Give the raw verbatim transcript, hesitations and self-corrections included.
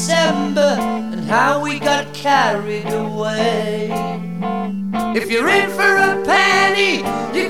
December and how we got carried away. If you're in for a penny, you